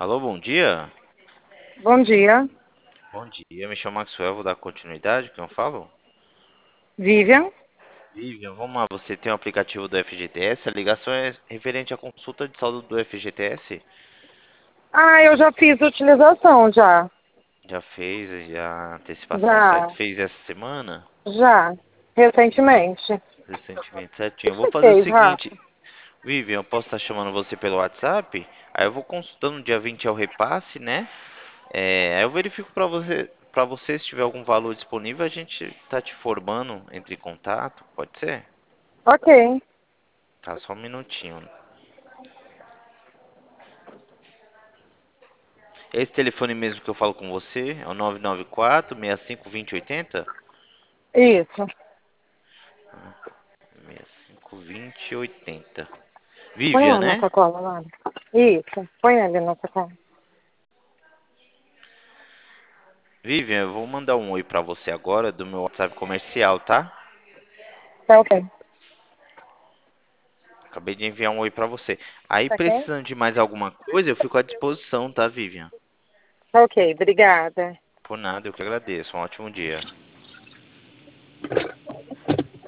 Alô, bom dia? Bom dia, Bom dia, me chamo Maxwell, vou dar continuidade, quem eu falo? Vivian. Vivian, vamos lá, você tem o aplicativo do FGTS, a ligação é referente à consulta de saldo do FGTS? Ah, eu já fiz utilização, já. Já fez a antecipação, certo? Já, Fez essa semana? já. Recentemente. Recentemente, certinho. Eu vou Você fazer o fez, seguinte, Rafa? Vivian, eu posso estar chamando você pelo WhatsApp, aí eu vou consultando no dia 20 é o repasse, né? Aí eu verifico para você se tiver algum valor disponível, a gente tá te formando, entre em contato, pode ser? Ok. Tá, só um minutinho. Esse telefone mesmo que eu falo com você é o 994 65 20 80? Isso. 65 20 80. Põe Vivian, lá na né? sacola, lá. Isso. Põe ali na sacola. Vivian, eu vou mandar um oi pra você agora do meu WhatsApp comercial, tá? Tá ok. Acabei de enviar um oi pra você. Aí, Tá ok? precisando de mais alguma coisa, eu fico à disposição, tá, Vivian? Tá ok, obrigada. Por nada, eu que agradeço. Um ótimo dia.